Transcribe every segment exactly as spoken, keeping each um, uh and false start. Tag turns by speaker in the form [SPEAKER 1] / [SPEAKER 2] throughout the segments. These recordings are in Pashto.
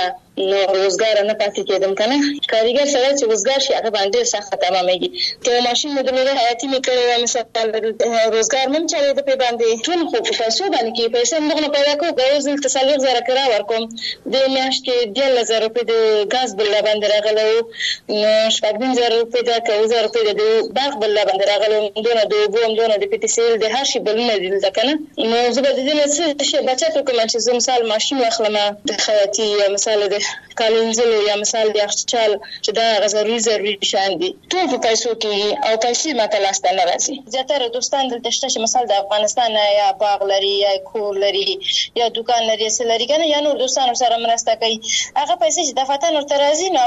[SPEAKER 1] نو روزګار نه پاتې کېدم کنه. کاریګر سره چې روزګار شي هغه باندې سخت تمامېږي. ته ماشين د لوړه حیاتي میکړې مثلا روزګار مم چلے د په باندې ټول خو په پیسو باندې کې پیسې موږ نه پیدا کوو. غوښتل تسلیغ زره کرا ورکوم د میاشت کې ډېر لزر روپۍ د غاز بل باندې راغلو نو شپږ زره روپۍ د کوو زره روپۍ د باغ بل باندې راغلو دونه د بوم دونه د پټ سیل د هر شي بل نه دي ځکه نو زه به د دې څه شي بچت کوم چې زه مثال ماشين واخلم د حیاتي یا مثال د کالنزلو یا مثال د اخچال چې دا غزري ضروري شان دي ټول په پیسو کې او پیسې ماته لاسته نه راځي. زیاتره دوستان دلته شته چې مثال د افغانستان یا باغ لري یا کور لري یا دکان لري سلري کنه یا نور دوستان سره مرسته کوي. هغه پیسې چې دفعتن ورته راځي نو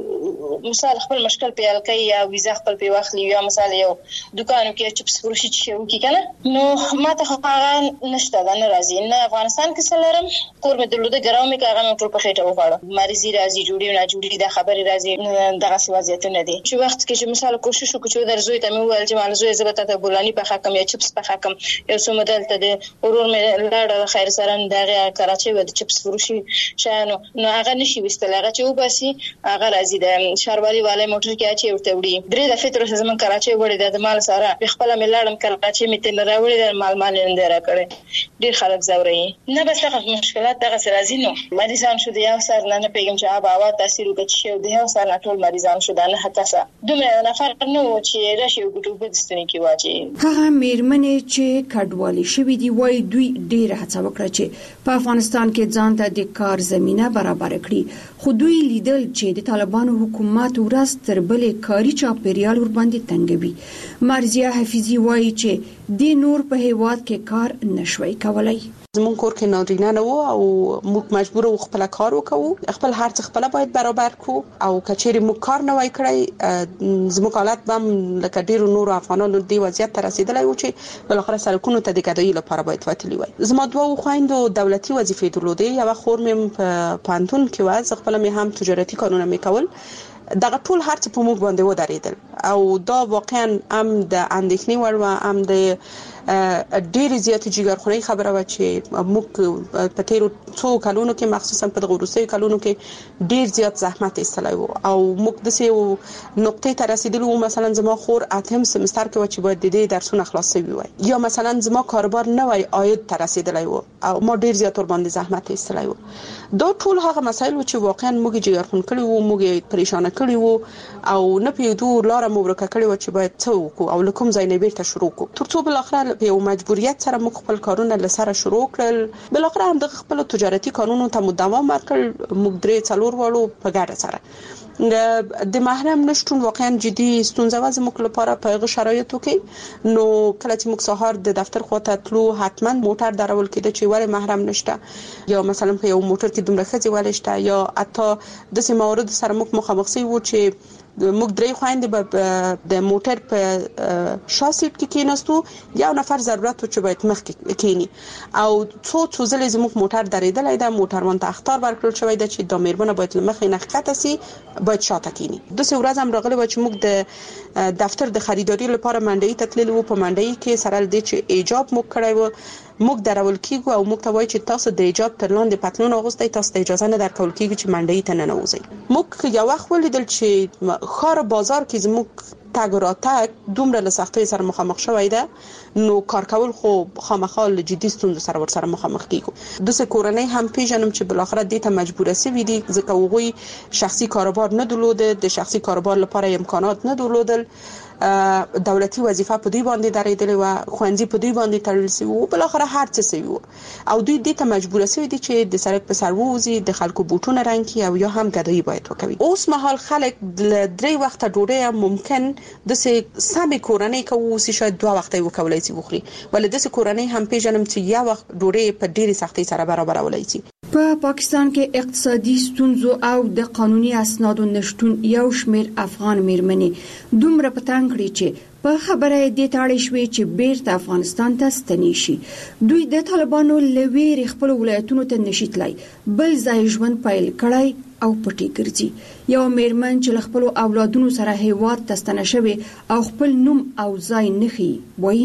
[SPEAKER 1] هغه مثال خپل مشکل پیل کوي یا ویزا خپل په واخلي یا مثال یو دکانو کې چپس فروشي چې وکي کنه نو ماته هغه نشته دا نه راځي. نه افغانستان کې سلرم کور مې درلوده ګراو مې هغه ټول په خېټه وغواړم مریضي راځي جوړي نه جوړي د خبري راځي دغه سوازیتونه دي. چې وخت کې چې مثال کوشش وکړو چې درځوي ته مې ویل چې مال زوی زبته ته بولانی په حکم یا چپس په حکم یو څه مدل ته د ورور مې لاړ خیر سره دغه کراچي و د چپس فروشي شانو نو هغه نشي وستل هغه چې وباسي هغه راځي د شاروالي والے موټر کې اچي ورته وړي درې د فطر زمون کراچي وړي د مال سره خپل مې لاړم کراچي مې تل راوړي د مال مال نه راکړي ډیر خلک زوري نه بس هغه مشکلات دغه راځي نو مریضان شو د یو سر نه پیګم چې ابا وا تاثیر وکړي د یو سر نه ټول مریضان شو د نه حتی دومره نفر نو چې راشي وګټو په دستنی کې واچي.
[SPEAKER 2] هغه میرمنې چې کډوالي شوې دي وای دوی ډیر هڅه وکړه چې په افغانستان کې ځان ته د کار زمينه برابر کړي خو دوی لیدل چې د طالبانو حکومت ورځ تر بلې کاري چاپیریال ور باندې تنګوي. مرزیه حفیظي وای چې د نور په هیواد کې کار نشوي کولای.
[SPEAKER 3] زمون کور کې نارینه نه وو او موږ مجبور وو خپل کار وکړو خپل هر څه خپل باید برابر کو او کچېری موږ کار نه وای کړی زموږ حالت بم لکه ډیرو نور افغانانو دی وضعیت ته رسیدلی و چې بل اخر سرکونو ته د ګډوي لپاره باید وتلی وای. زما دوه خويندو دولتي وظیفې درلودې یو خور مې په پانتون کې و خپل مې هم تجارتي کارونه مې کول دغه ټول هر څه په موږ باندې ودرېدل او دا واقعا هم د اندېښنې وړ و هم د ډېر زیات جګرخونی خبره و چې موږ په تیرو څو کلونو کې مخصوصا په دغه وروستیو کلونو کې ډېر زیات زحمت ایستلی و او موږ د سې نقطې ته رسیدلو مثلا زما خور اتم سمستر کې و چې باید د دې درسونه خلاص شوي وای یا مثلا زما کاروبار نه وای عاید ته رسیدلی و او ما ډېر زیات ور باندې زحمت ایستلی و. دا ټول هغه مسایل و چې واقعا موږ جګرخون کړي وو موږ پریشان کړي وو او نه پیدو لار مو ورکه کړي و چې باید څه وکړو او لکم ځای نه بیرته شروع کړو ترڅو بل اخر په یو مجبوریت سره موږ خپل کارونه لسره شروع کړل. بل اخر هم د خپل تجارتي قانونو ته دوام ورکړل موږ درې څلور وړو په ګډه سره د محرم نشټون واقعا جدي ستونزه و زموږ لپاره په هغه شرایطو کې نو کله چې موږ سهار د دفتر خواته تلو حتما موټر درول کېده چې ولې محرم نشته یا مثلا په یو موټر کې دومره ښځې ولې شته یا حتی د سیمه موارد سره موږ مخامخ شوي وو چې موږ درې خويندې به د موټر په شا سیټ کې کېناستو یو نفر ضرورت و چې باید مخ کې کېنی او څو څو ځلې زموږ موټر درېدلی ده موټروان ته اخطار ورکړل شوی ده چې دا میرمنه باید له مخې نه ښکته سي باید شاته کېنی. داسې ورځ هم راغلی وه چې موږ د دفتر د خریداري لپاره منډۍ ته تللي وو په منډۍ کې سره له دې چې ایجاب موږ کړی و موږ درول کېږو او موږ ته وایي چې تاسو د ایجاب تر لاندې پتلون اغوستی تاسو ته اجازه نه درکول کېږي چې منډۍ ته ننوځئ. موږ یو وخت ولیدل چې ښار بازار کې زموږ تګ راتګ دومره له سختۍ سره مخامخ شوی ده نو کار کول خو خامخا له جدي ستونزو سره ورسره مخامخ کېږو. داسې کورنۍ هم پیژنم چې بالاخره دې ته مجبوره سوي دي ځکه هغوی شخصي کاروبار نه درلوده د شخصي کاروبار لپاره امکانات نه درلودل دولتي وظیفه په دوی باندې درېدلې و خوندې په دوی باندې تړل شوی و بل اخر هر څه شوی و او دوی دې ته مجبور شوي دي چې د سړک په سر ووزي د خلکو بوټونه رنګ کړي او یا هم ګدایي باید وکوي. اوس مهال خلک درې وخته ډوډۍ ممکن د سمې کورنۍ کوي شاید دوه وخته وکولای شي وخوري ولې د کورنۍ هم پیژنم چې یو وخت ډوډۍ په ډېری سختۍ سره برابرولای شي.
[SPEAKER 2] په پاکستان کې اقتصادي ستونزو او د قانوني اسنادو نشټون یو شمېر افغان میرمنې دومره پتنګ کړي چې په خبره دې تاړې شوې چې بیرته افغانستان ته ستنې شي. دوی د طالبانو له ویرې خپل ولایتونو ته نشي تلای بل ځای ژوند پیل کړی او پټي ګرځي. یو میرمن چې له خپل اولادونو سره هیواد ته ستنه شوې او خپل نوم او ځای نخي وایي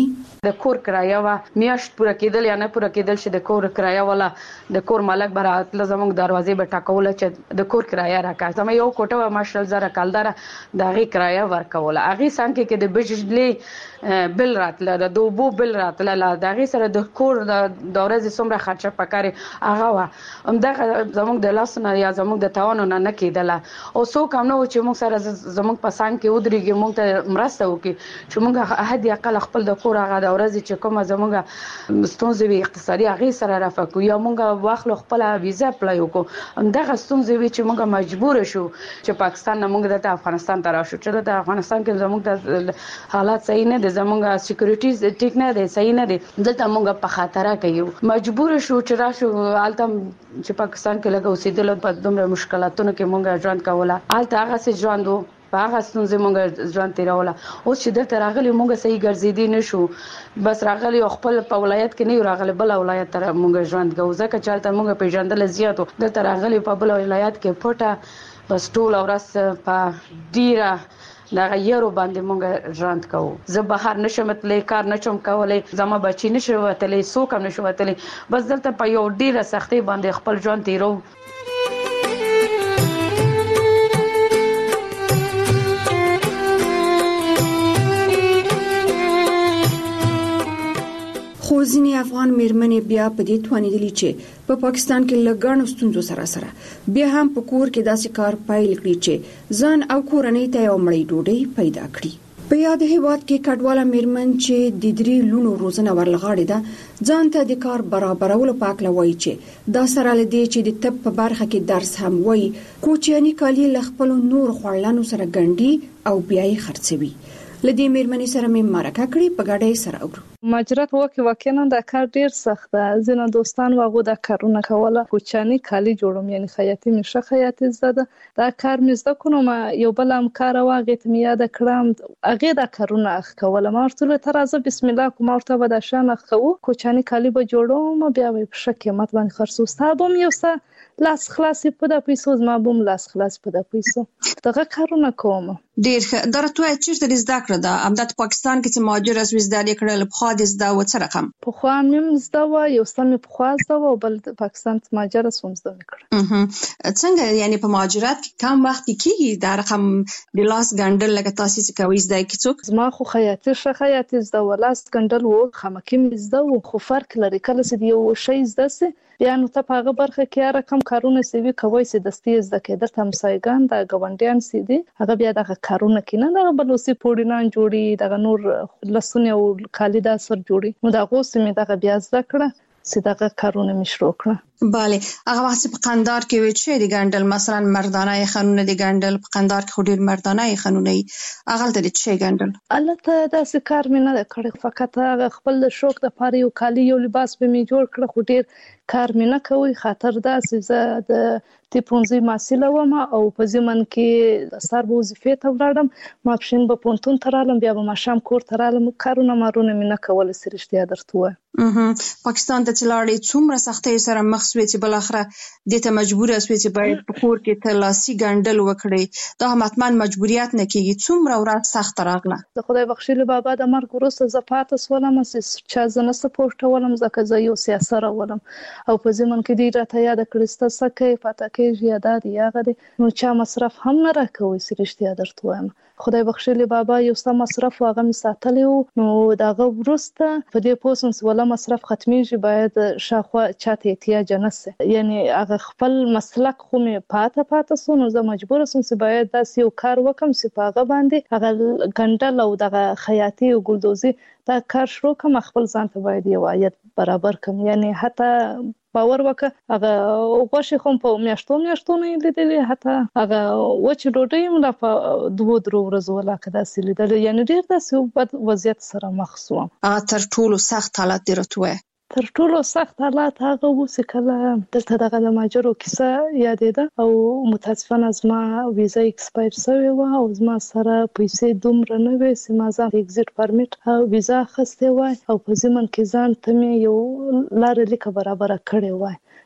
[SPEAKER 4] د کور کرایه وا میاشت پوره کېدل یا نه پوره کېدل چې د کور کرایه ولا د کور مالک برات لزمونږ دروازې به ټاکول چې د کور کرایه راکړه. زما یو کوټه و ماشل زره کالدار د غي کرایه ورکول. اغه څنګه کې د بجلی بل راتله د دوبو بل راتله لا د غي سره د کور د دورې څومره خرچه پکاري هغه وا همدغه زمونږ د لاسونه یا زمونږ د توانو نه نه کېدله. او څو کم نو چې موږ سره زمونږ په سان کې ودرېږي موږ ته مرسته وکړي چې موږ هدي اقل خپل د کور هغه د ورځې چې کومه زموږ ستونزې وي اقتصادي هغه سره رافقو یا موږ واخلو خپل ویزا اپلای وکړو. همدغه ستونزې وي چې موږ مجبور شو چې پاکستان نه موږ د افغانستان ته راشو چې د افغانستان کې زموږ د حالات صحیح نه دي زموږ سکیورټي ټیک نه دي صحیح نه دي دلته موږ په خطر کې مجبور شو چې راشو الته چې پاکستان کې لګو اوسېدل په دومره مشکلاتونو کې موږ ژوند کوله الته هغه څه ژوندو په هغه ستونزې موږ ژوند تیروله. اوس چې دلته راغلي موږ صحیح ګرځېدي نشو بس راغلي خپل په ولایت کې نه راغلي بل ولایت ته موږ ژوند کوو ځکه چې الته موږ پیژندل زیاتو دلته راغلي په بل ولایت کې پټه بس ټول ورځ په ډیره دا غیرو باندې موږ ژوند کوو. زه بهر نشم تللی کار نشم کولای زما بچی نشو وتلی څوک هم نشو وتلی بس دلته په یو ډیره سختي باندې خپل ژوند تیرو.
[SPEAKER 2] خو ځینې افغان میرمنې بیا په دې توانیدلي چې په پاکستان کې لګانو ستونزو سره سره بیا هم په کور کې داسې کار پایل کړی چې ځان او کورنۍ ته یو مړی ډوډۍ پیدا کړي. په یاد هیواد کې کډواله میرمن چې د درې لونو روزنه ورلغاړي ده ځان ته د کار برابرولو پاک لوي چې دا سره لدی چې د طب په برخه کې درس هم وای کوچنی کالی لخپل نور خړلانو سره ګنډي او بیا یې خرڅوي. لدی میرمنې سره مې مرکه کړې په ګډه سره اورو.
[SPEAKER 5] مهاجرت وکي واقعا دا کار ډیر سخت ده. ځینې دوستان واغو دا کارونه کوله کوچنی کالی جوړوم یعنی خیاطي مشه خیاطي زده دا کار مې زده کوم یو بل هم کار واغې ته مې یاد کړم هغه دا کارونه اخ کوله ما ورته ترازه بسم الله کوم ورته به دا شان اخ کوو کوچنی کالی به جوړوم بیا به په شکه مت باندې خرڅو ستابم یو څه لاس خلاصي په د پیسو زما بوم لاس خلاص په د پیسو دغه کارونه کوم.
[SPEAKER 6] ډیر درته چیرته د زده کړه ده امداد پاکستان کې چې مهاجر اس زده کړل په خاطر زده و څه رقم
[SPEAKER 5] په خو مم زده و یو سم په خو زده و بل پاکستان ته مهاجر سوم زده کړ.
[SPEAKER 6] څنګه یعنی په مهاجرت کې کم وخت کېږي دا رقم د لاس ګندل لکه تاسو چې کوي زده کې څوک
[SPEAKER 5] زما خو خیاطي شه خیاطي زده و لاس ګندل و خمکې مې زده و خو فرق لري کله چې یو شی زده سي بیا نو ته په هغه برخه کې رقم کارونه سوي کوي چې دستي زده کېده تم سایګان د غونډیان سي دي هغه بیا د کارونه کې نه د بلوسي پوډینان جوړي د نور لسونه او کالی دا سر جوړي نو دا غوسه مې د بیا زده کړه چې دغه کارونه مې شروع کړه.
[SPEAKER 6] بله هغه وخت په قندار کې وی چې د ګندل مثلا مردانه قانون د ګندل په قندار کې خوري مردانه قانوني هغه د چې ګندل
[SPEAKER 5] البته دا څه کار مې نه کړی فقط هغه خپل د شوق د پاره یو کالی یو لباس به مې جوړ کړ خو ډیر کار مې نه کوي خاطر دا چې د تیپونځي ماسیله ومه او په ځمن کې سر به وظیفې ته ولاړم ما پښین به پونتون ترالم بیا به ماشام کور ترالم کارونه مارونه مې نه کول سرشتیا درته
[SPEAKER 6] پاکستان ته چلاړې څومره سختۍ سره مخ شوې چې بل اخره د ته مجبور اوسې چې باید په کور کې تلاسي ګندل وکړي دا متمن مجبوریت نه کیږي څومره ورځ سخت راغله.
[SPEAKER 5] د خدای بخښلي بابا د مرګ وروسته زپات سولم چې چا زنه سپورټ ولم زکه زه یو سیاست ولم او په ځمن کې دی راته یاد کړسته سکه پاتکه یاده دی هغه دی نو چا مصرف هم نه راکوي سرشتیا درته وایم خدای بخښلي بابا یو څه مصرف واغه می ساتلی نو داغه ورسته په دې پوسنس ولا مصرف ختميږي باید شاخوا چاته احتیاج نه سي یعنی هغه خپل مسلک خو می پاته پاته سونو زه مجبور سم چې باید داسې یو کار وکم چې پاغه باندې هغه ګندل او دغه خیاطي او ګلدوزي دا کار شروع کوم خپل ځان ته باید یو عاید برابر کوم یعنی حتی باور وکړه هغه غوښه خو په میاشتو میاشتو نه لیدلې حتی هغه وچ ډوډۍ مولا په دوه درو ورځو ولا کدا سې لیدل یعنی ډیر داسې بد وضعیت سره مخ شوم.
[SPEAKER 6] هغه تر ټولو سخت حالت درته
[SPEAKER 5] تر ټولو سخت حالات هغه وسه کله دلته دغه د ماجرو کیسه یادېده او متاسفانه زما ویزا ایکسپایر شوی و او زما سره پیسې دومره نه وې چې ما ځان ایگزیټ پرمیټ او ویزا خسته وای او په ځمن کې ځان ته مې یو لار لیکه برابر کړې وای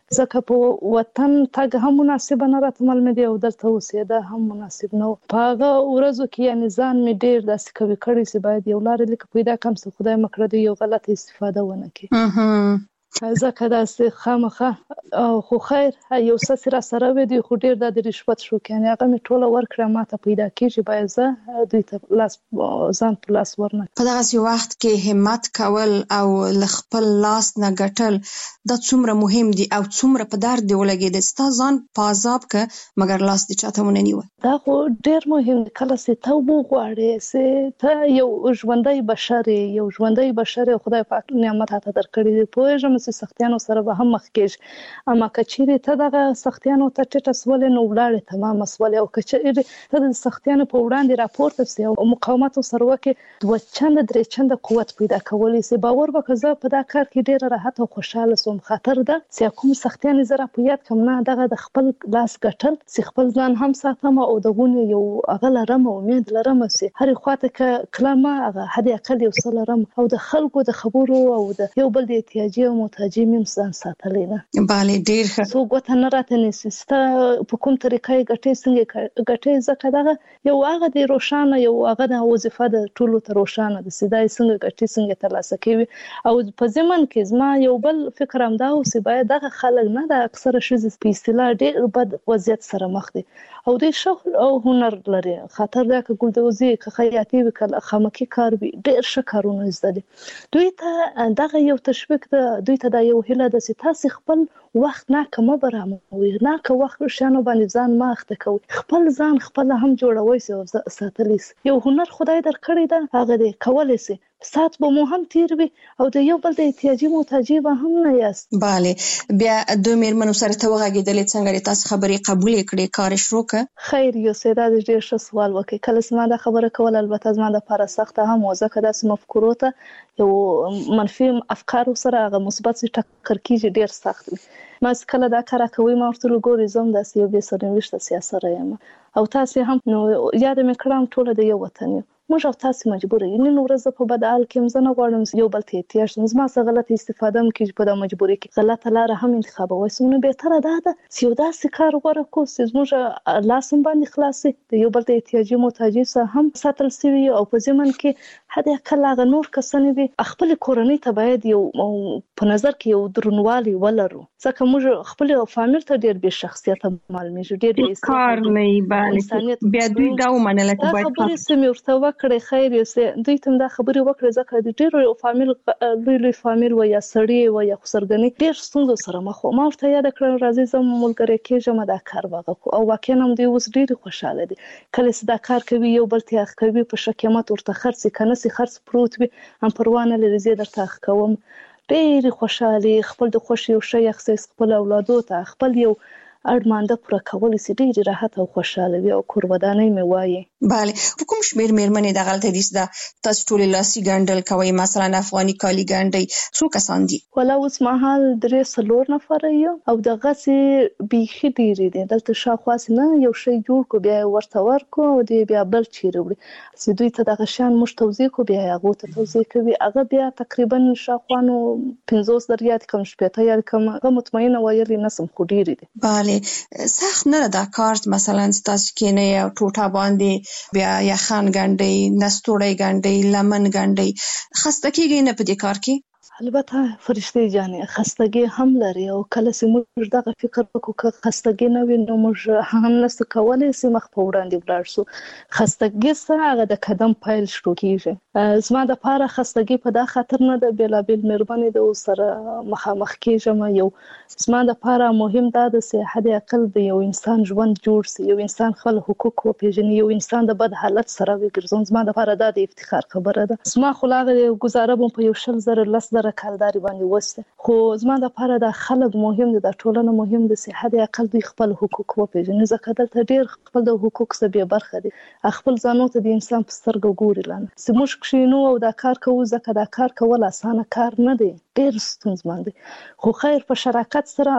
[SPEAKER 5] ځکه په وطن تګ هم مناسب نه راته معلومه دی او دلته اوسېده هم مناسب نه و. په هغه ورځو کې یعنې ځان مې ډېر داسې قوي کړی چې باید یو لارې لیکه پیدا کړم چې خدای مه کړه د یو غلطه استفاده ونه کړي. ځکه داسې خامخا خو خیر یو څه را سره وي دوی خو ډېر د رشوت شو یعنې هغه مې ټوله ورکړه ماته پیدا کېږي باید زه دوی ته لاس ځان په لاس ورنه.
[SPEAKER 6] په دغسې وخت کې همت کول او له خپل لاس نه ګټل دا څومره مهم دي او څومره په درد دې ولګېده ستا ځان په عذاب که مګر لاس دې چاته ونه نیوه.
[SPEAKER 5] دا خو ډېر مهم دی. کله چې ته وغواړې چې ته یو ژوندی بشر یې یو ژوندی بشر یې خدای پاک نعمت راته درکړی دی پوهېږم چې سختیانو سره به هم مخ کېږي اما که چیرې ته دغه سختیانو ته ټیټه سولې نو ولاړې تمامه سولې او که چیرې ته د سختیانو په وړاندې راپورته سې او مقاومت ورسره وکړې دوه چنده درې چنده قوت پیدا کولی سې. باور وکړه زه په دا کار کې ډېره راحت او خوشحاله سوم. خاطر ده چې کوم سختیانې زه را په یاد کړم نه دغه د خپل لاس ګټل چې خپل ځان هم ساتم او د غونې یو هغه لرم امید لرم چې هرې خواته که کلمه هغه حد اقل یو څه لرم او د خلکو د خبرو او د یو بل د احتیاجي او محتاجي مې هم ځان ساتلی نه.
[SPEAKER 6] بله ډېر ښه.
[SPEAKER 5] څوک ګوته نه راته نیسي ستا په کوم طریقه یې ګټې څنګه ګټې ځکه دغه یو هغه د روښانه یو هغه د وظیفه د ټولو ته روښانه ده چې دا یې څنګه ګټې څنګه ترلاسه کوي. او په ضمن کې زما یو بل فکر همدا و چې باید دغه خلک نه د اکثره ښځې په اصطلاح ډېر بد وضعیت سره مخ دي او دوی شغل او هنر لري. خاطر دا که ګلدوزي که خیاطي وي که خامکي کار وي ډېر ښه کارونه زده دي. دوی ته دغه یو تشویق ده دوی ته دا یو هیله ده چې تاسې خپل وخت ناکه مه برابروئ ناکه وخت شیانو باندې ځان مه اخته کوئ خپل ځان خپله هم جوړوئ سي او ساتلی سي. یو هنر خدای درکړی ده هغه دی کولی سي ساعت به مو هم تیر وي او د یو بل د احتیاجي محتاجي به هم نه یاست.
[SPEAKER 6] بله بیا دوی مېرمنو سره ته وغږېدلې څنګه دې تاسې خبرې قبولې کړې کار یې شروع کړه؟
[SPEAKER 5] خیر یوسې دا د ډېر ښه سوال وکړې. کله چې ما دا خبره کول البته زما دپاره سخته هم وه ځکه داسې مفکورو ته یو منفي افکارو سره هغه مثبت چې ټکر کېږي ډېر سخت وي. ما چې کله دا کار کوئ ما ورته ویل ګورئ زه هم داسې یو بې سرنوشته سیاسره یم او تاسې هم نو یاده مې کړه ټوله د یو وطن یو موږ او تاسې مجبوره یو نن ورځ په بد حال کې هم زه نه غواړم یو بل ته احتیاج شم زما څخه غلطه استفاده هم کېږي په دا مجبورۍ کې غلطه لاره هم انتخابوئ سو نو بهتره دا ده چې یو داسې کار غوره کړو چې زموږ لاس هم باندې خلاص شي د یو بل د احتیاجي محتاجي څخه هم ساتل شوي او په ضمن کې حد اقل هغه نور کسان وي خپل کورنۍ ته باید یو په نظر کې یو درنوالي ولرو ځکه موږ خپل فامیل ته ډېر بې شخصیته معلومیږو ډېر بې
[SPEAKER 6] کار نه باندې بیا دوی دا ومنله چې باید
[SPEAKER 5] خبرې سمې ورته وکړې خیر یوسې دوی ته دا خبرې وکړې ځکه د ډېرو فامیل لوی لوی فامیل و یا سړي و یا خسرګنۍ ډېر ستونزو سره مخ وو ما ورته یاده کړل راځئ زه ملګری کېږم دا کار وغه او واقعا هم دوی اوس ډېرې خوشحاله دي کله چې دا کار کوي یو بل ته اخ کوي په ښه قیمت ورته خرڅ که نه سي خرڅ پروت وي هم پروا نه لري زه درته اخ کوم ډېرې خوشحالي خپل د خوښ یو شی اخیست خپل اولادو ته خپل یو اړمانده پوره کولی سي ډېرې راحت او خوشحاله وي او کورودانۍ مې وایي.
[SPEAKER 6] بله په کوم شمېر مېرمنې دغلته دي چې دا تاسو ټولې لاسي ګنډل کوئ مثلا افغاني کالي ګنډئ څو کسان دي؟
[SPEAKER 5] والا اوس مهال درې څلور نفره یو او دغسې بیخي ډېرې دي دلته شاوخوا نه یو شی جوړ کړو بیا یې ورته ورکړو او دی بیا بل چیرې وړي چې دوی ته دغه شیان موږ توضیح کړو بیا یې هغو ته توضیح کوي هغه بیا تقریبا شاوخوا نو پنځوس در یاد کړم شپېته یاد کړم هغه مطمئنه ویلې نه شم خو ډېرې دي.
[SPEAKER 6] بله سخت نه ده دا کار مثلا چې تاسو کېنئ او ټوټه باندې بیا یخن ګنډئ نستوړی ګنډئ لمن ګنډئ خسته کېږئ نه په دې کار کې؟
[SPEAKER 5] البته فرشتې جانې خستګي هم لري او کله چې موږ دغه فکر وکړو که خستګي نه وي نو موږ هم نشو کولی چې مخ په وړاندې ولاړ شو. خستګي سره هغه د قدم پیل شروع کېږي زما دپاره خستګي په دا خاطر نه ده بېلابېل مېرمنې د ورسره مخامخ کېږم یو زما دپاره مهم دا ده چې حد اقل د یو انسان ژوند جوړ شي یو انسان خپل حقوق وپېژني یو انسان د بد حالت سره وګرځوم زما دپاره دا د افتخار خبره ده. زما خو لا هغه ګزاره به په یو شل زره لس زره کالداري باندې وسته خو زما دپاره دا خلک مهم دي دا ټولنه مهم ده چې حد اقل دوی خپل حقوق وپېژني ځکه دلته ډېر خپل د حقوق څخه بې برخه دي خپل ځانو ته د انسان په سترګو ګوري لانه چې موږ کښېنو او دا کار کوو ځکه دا کار کول اسانه کار نه دی ډېر ستونزمن دی خو خیر په شراکت سره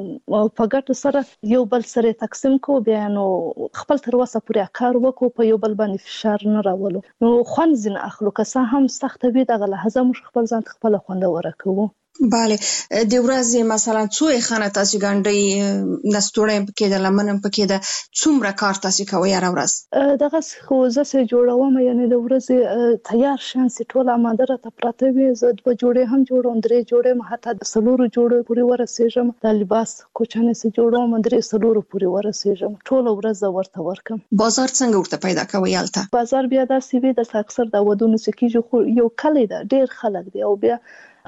[SPEAKER 5] په ګټو سره یو بل سره تقسیم کوو بیا نو خپل تر وسه پورې کار وکړو په یو بل باندې فشار نه راولو نو خوند ځینې اخلو که څه هم سخته وي دغه لحظه موږ خپل ځان ته خپله خوندوره کوو.
[SPEAKER 6] bale د ورځې مثلا څو خانه تاسو ګنډي نستوړې پکې د لمنم پکې د څومره کار تاسو کوي هر ورځ
[SPEAKER 5] دغه خو زه جوړوم یعنی د ورځې تیار شانسي ټول اماده را ته پراته وي زه د جوړې هم جوړوم درې جوړې ما حتی د سلورو جوړې پوری ورسېږم د لباس کوچنه سي جوړوم درې سلورو پوری ورسېږم ټول ورځ ورته ورکم.
[SPEAKER 6] بازار څنګه ورته پیدا کوي الته؟
[SPEAKER 5] بازار بیا د سی وی د اکثر د ودونو سکیږي خو یو کلی دا ډیر خلک دی او بیا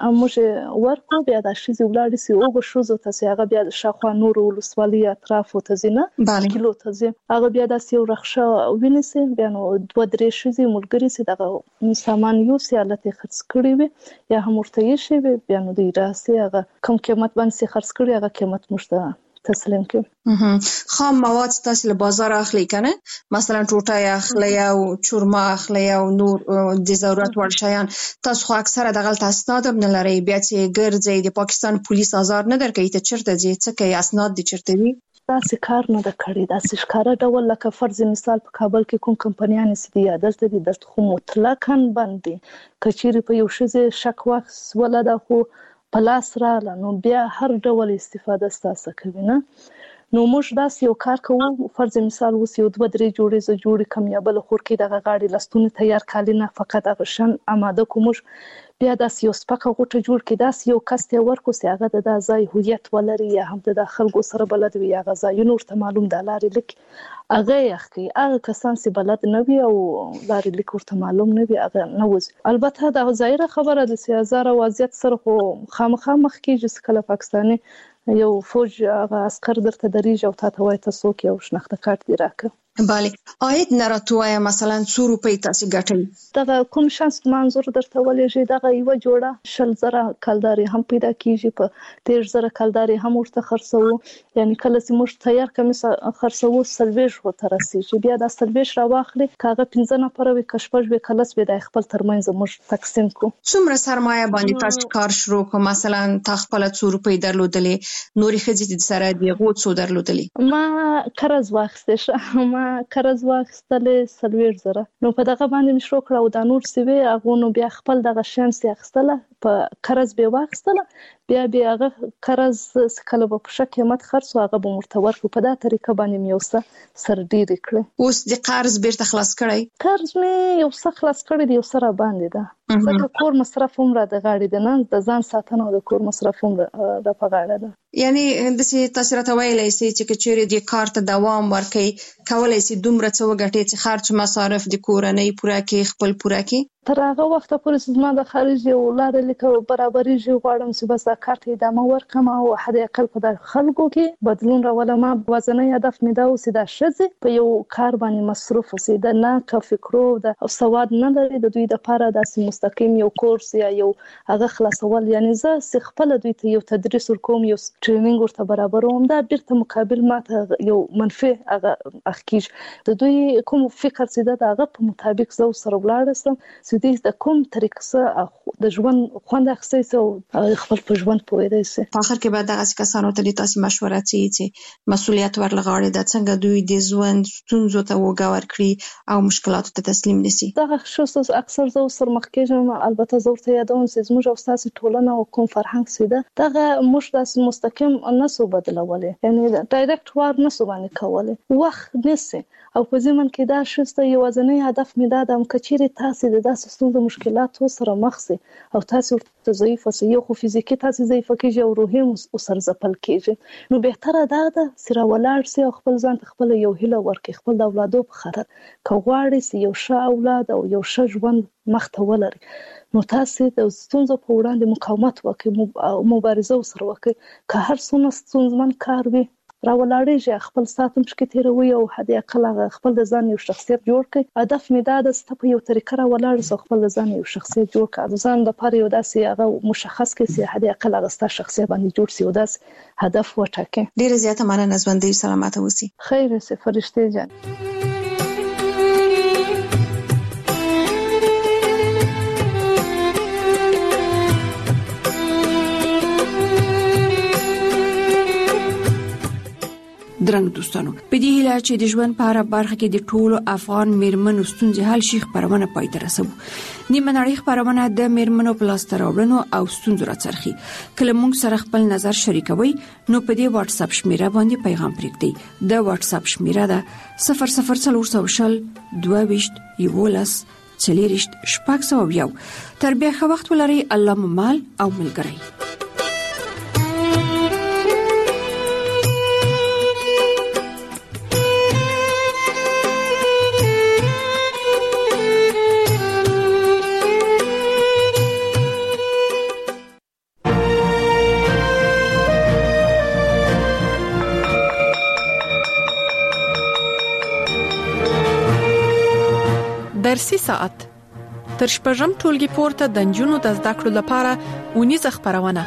[SPEAKER 5] موږ ورکو بیا د شیزي ولاړ سي او به شوزو تاسو هغه بیا د شاخوا نور ولسوالۍ اطراف ته زینه کیلو ته زی هغه بیا د سی ورخصه وینسي بیا نو دوه درې شیزي ملګری سي دغه سامان یو سي الته خرڅ کړی وي یا هم ورته یې شي بیا نو دی راسي هغه کم قیمت باندې خرڅ کړی هغه قیمت مشته تسلیم کړم.
[SPEAKER 6] خام مواد تاسو له بازار اخلي کنه مثلا ټوټه اخلي او چورما اخلي او نور د ضرورت وړ شیان تاسو خو اکثره د غلط اسناد نه لري بیا چې ګرځي د پاکستان پولیس آزار نه درکې ته چرته ځي څه کوي اسناد دي چرته وي
[SPEAKER 5] تاسو کار نه د کړی د ښکارا ډول لکه فرض مثال په کابل کې کوم کمپنیان سي دی دلته دي د خو مطلقاً باندې کچيري په یو شی شک واکس ولدا خو پلاس را نو بیا هر ډول استفاده ستاسو کوي نه نو موږ داس یو کار کوو فرض مثال وس یو دوه درې جوړې ز جوړې کم یا بل خور کې دغه غاړي لستونه تیار کالی نه فقط هغه شن آماده کوم بیا داس یو سپکه غوټه جوړ کې داس یو کس ته ورکو سي هغه د ځای هویت ولري یا هم د خلکو سره بلد وي هغه ځای نور ته معلوم د لارې لیک هغه یخي هغه کسان سي بلد نه وي او لارې لیک ورته معلوم نه وي هغه نه وز البته د ظاهره خبره د سیاسي وضعیت سره خو خامخا مخ کې چې کله پاکستاني یو فوج هغه عسكر درته دریج او تاسو وای تاسو کې او شناخته کارت دی راکه
[SPEAKER 6] بله آید نراتوای مثلا څو روپۍ تاسو ګټئ
[SPEAKER 5] دغه کوم شانس منظور درته ولېږي دغه یو جوړه شل زره کلداري هم پیدا کیږي په تیر زره کلداري هم ورته خرڅو یعنی کله چې موږ تیار کمیس خرڅو سلويش هو ترسيږي بیا د سلويش راواخلي کاغه پنځه نفر وي کشپج به کلس به د خپل ترمنځ موږ تقسیم کو
[SPEAKER 6] څومره سرمایه باندې تاسو کار شروع کو مثلا تخپل څو روپۍ درلودلې نوري خځې سره دی غو څو درلودلې
[SPEAKER 5] ما قرض واخستې ما قرض واخستلې سلوير زره نو په دغه باندې مشروع کړو د نور سوي هغه نو بیا خپل دغه شانس اخستله په قرض به واخستله بیا بیا هغه قرض کله په شک قیمت خرڅ هغه به مرتور په دا طریقه باندې میوسه سر ډیر کړ
[SPEAKER 6] اوس د قرض بیرته خلاص کړی
[SPEAKER 5] قرض مې یو څه خلاص کړی دی یو سره باندې ده ځکه کور مصرف هم را د غاړي د نن د ځان ساتنه او د کور مصرف هم د پغاړه ده
[SPEAKER 6] یعنی د سي تاسو راته ویلای سي چې چیرې د کار ته دوام ورکړي کولای سي دومره څه وګټي چې خرج مصارف د کورنۍ پوره کې خپل پوره کې
[SPEAKER 5] تر هغه وخت پورې زما د خارج یو لار لیکو برابرۍ غواړم چې بس کارت ادامه ورکم او حد اقل په د خلکو کې بدلون راولم وزنه هدف مې دا اوسې د شذ په یو کار باندې مصروف اوسې د نه کا فکرو د سواد نه لري د دوی د لپاره د مستقیم یو کورس یا یو هغه خلاصول یعنی زه خپل دوی ته یو تدریس ورکوم یو ټریننګ ورته برابروم دا بیرته مقابل ماته یو منفي هغه اخکیج د دوی کوم فکر چې دا هغه په مطابق زو سره ولاړم سودی د کوم طریقه سره د ژوند خوند اخیستي او خپل په ژوند پوهیدای شي
[SPEAKER 6] په اخر کې به دغه کسانو ته تاسو مشوره چي چې مسؤلیت ورلغاړي د څنګه دوی د ژوند ستونزو ته وګور کړی او مشکلاتو ته تسلیم نشي
[SPEAKER 5] دغه شوس اکثر زو سر مخکېږم البته زو ته یادوم چې زموږ او تاسو ټولنه او کوم فرهنګ سیده دغه موږ د مستقیم نسو بدلولې یعنی ډایرکټ وار نسو باندې کولې وخت نسی او په ځمن کې دا شسته یو ځنې هدف مې دا د کچيري تاسو د داسې ستونزو مشکلاتو سره مخ سي او تاسو ته ضعیف اوسئ یو خو فزیکی تاسو ضعیف کېږي او روحي او سرزپل کېږي نو بهتره دا ده چې راولاړ سي او خپل ځان خپل یو هیله ورکړي خپل د اولادو په خاطر کوغواړي سي یو ښه اولاد او یو ښه ژوند مخته ولري نو تاسو د ستونزو په وړاندې مقاومت وکړئ مبارزه وسره وکړئ که هر څومره ستونزمن کار وي راولاړېږي خپل ساتم شکې تیروي او حد اقل خپل د ځان یو شخصیت جوړ کړي هدف مې دا د ست په یو طریقه راولاړ سو خپل د ځان یو شخصیت جوړ کړي د ځان لپاره یو داسې هغه مشخص کړي چې حد اقل هغه ست شخصیت باندې جوړ سي او داس هدف وټاکي
[SPEAKER 6] ډیره زیاته مننه ژوندۍ سلامت اوسئ
[SPEAKER 5] خیر سي فرشته جان
[SPEAKER 2] درنګ دوستانو په دې هیله چې د ژوند په اړه برخه کې د ټولو افغان میرمنو ستونزې حل شي خبرونه پای ته رسوي. نیمه نړۍ خبرونه د میرمنو په لاس راوړنو او ستونزو راڅرخي. کله موږ سره خپل نظر شریکوي نو په دې واتس اپ شمیره باندې پیغام پرېږدئ. د واتس اپ شمیره ده صفر صفر څلور سوه شل دوه ویشت یولس څلېرویشت شپږ سوه یو. تر بیا ښه وخت ولرئ. الله مو مال او ملګری.
[SPEAKER 7] درسي ساعت تر شپږم ټولګي پورته د نجونو د زده کړو لپاره ونیزه خبرونه.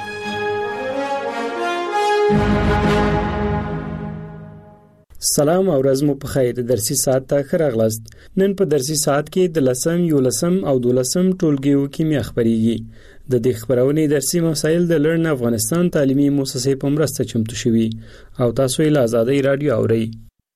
[SPEAKER 8] سلام او ورځ مو په خیر. درسي ساعت ته ښه راغلاست. نن په درسي ساعت کې د لسم، یولسم او دولسم ټولګیو کیمیا خبريږي. د دې خبرونې درسي مسایل د لرن افغانستان تعلیمي مؤسسې په مرسته چمتو شوي او تاسو یې له آزادۍ رادیو اورئ.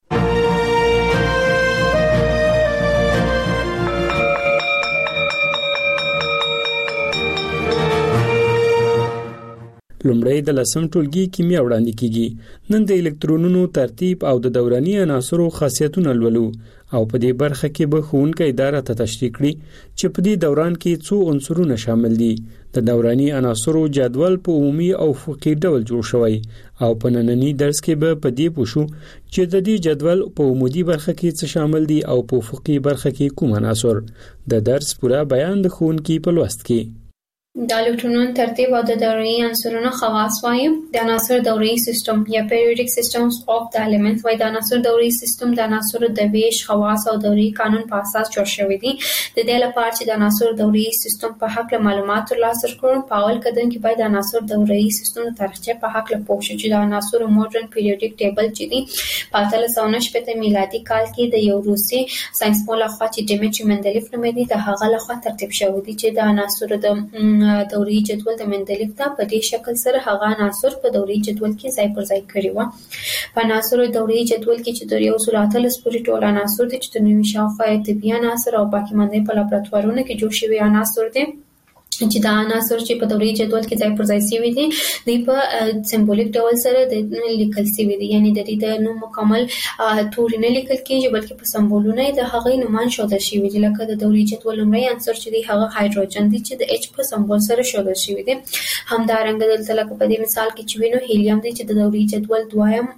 [SPEAKER 8] لومړی د لسم ټولګي کیمیا وړاندې کیږي. نن د الکترونونو ترتیب او د دوراني عناصرو خاصیتونه لولو او په دې برخه کې به ښوونکی اداره ته تشریح کړي چې په دې دوران کې څو عنصرونه شامل دي. د دوراني عناصرو جدول په عمومي او افقي ډول جوړ شوی او په نننی درس کې به په دې پوښو چې د دې جدول په عمودي برخه کې څه شامل دي او په افقي برخه کې کوم عناصر. د درس پوره بیان د ښوونکي په لوست کې.
[SPEAKER 9] د الکترونونو ترتیب او د دوري عنصرونو خواص وایم. د عناصر دوري سیستم یا پیریوډیک سیستمز اف د الیمنټس وای. د عناصر دوري سیستم د عناصر د ویش خواص او دوري قانون په اساس جوړ شوی دی. د دې لپاره چې د عناصر دوري سیستم په حق له معلومات ترلاسه کړو په اول قدم کې باید د عناصر دوري سیستم د تاریخچه په حق له پوه شو چې د عناصر ماډرن پیریوډیک ټیبل چې دی په اتلس سوه نهه شپېته میلادي کال کې د یو روسي ساينسپوه لخوا چې ډیمیټري مندلیف نومېده د هغه لخوا ترتیب شوی دی چې د عناصر د دوري جدول د مندلیف ته په دې شکل سره هغه عناصر په دوري جدول کې ځای پر ځای کړی و. په عناصر دوري جدول کې چې د یو سل اتلس پورې ټول عناصر دي چې د نوي شاوخوا طبي عناصر او باقي مانده په لابراتوارونو کې جوړ شوی عناصر دي چې دا عناصر چې په دوري جدول کې ځای پر ځای شوی دي د په سمبولیک ډول سره د لیکل شوی دي. یعنی د دې د نو مکمل توري نه لیکل کېږي بلکې په سمبولونه د هغه نومان شوده شوی دي. لکه د دوري جدول لومړی عنصر چې دی هغه هایدروجن دی چې د اچ په سمبول سره شوده شوی دي. همدارنګه دلته لکه په دې مثال کې چې وینو هیلیم دی چې د دوري جدول دویم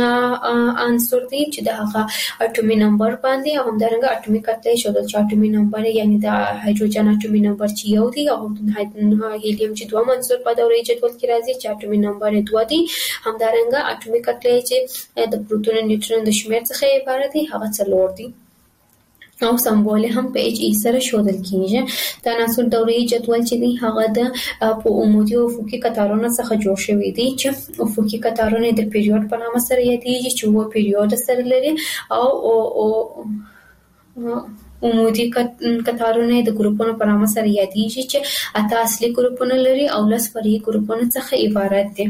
[SPEAKER 9] عنصر دی چې د هغه اټومي نمبر باندې او همدارنګه اټومي کتله شوده چې اټومي نمبر یعنی د هایدروجن اټومي نمبر چې یو دی او هیلیم چې دوه عنصر په دوري جدول کې راځي چې اټومي نمبر دوه دی. همدارنګه اټومي کتله چې د پروتون او نیوټرون د شمیر څخه عبارت دی هغه څلور دی او سمبول هم په اچ ای سره شودل کیږي. د عناصر دوري جدول چې دی هغه د په عمودي او افقي قطارونو څخه جوړ شوی دی چې افقي قطارونه د پیریود په نامه سره یادېږي چې وو پیریود سره لري او او عمودي قطارونه د ګروپونو په نامه سره یادېږي چې اته اصلي ګروپونه لري او لس فرعي ګروپونه څخه عبارت دي.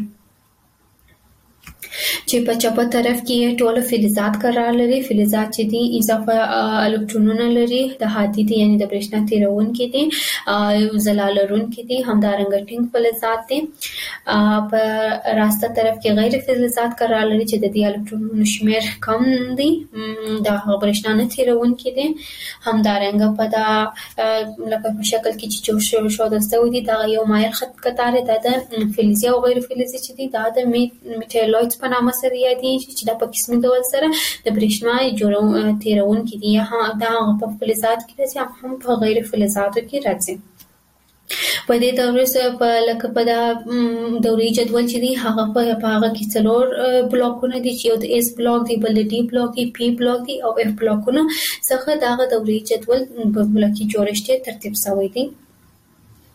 [SPEAKER 9] چې په چپه طرف کې ټول فلزات قرار لري. فلزات چې دي اضافه الکترونونه لري د هادي دي یعنی د برېښنا تیرونکي دي او ځلا لرونکي دي. همدارنګه ټینګ فلزات دي. په راسته طرف کې غیر فلزات قرار لري چې د دې الکترونونو شمیر کم دي د برېښنا نه تیرونکي دي. همدارنګه په دا لکه په شکل کې چې جوړ شوی شوی دي دا یو مایل خط قطار دی د فلزي او غیر فلزي چې دي دا د میټالویډز په نامه سره یادېږي چې دا په قسمي ډول سره د برېښنا جوړون تیرونکي دي. یا دا په فلزات کې راځي هم په غیر فلزاتو کې راځي. په دې دورې سره په لکه په دا دوري جدول چې دی هغه په هغه کې څلور بلاکونه دي چې یو د اس بلاک دی بل د ډي بلاک دی پی بلاک دی او اف بلاکونه څخه دا دوري جدول په بلاکي جوړښت ترتیب شوی دی.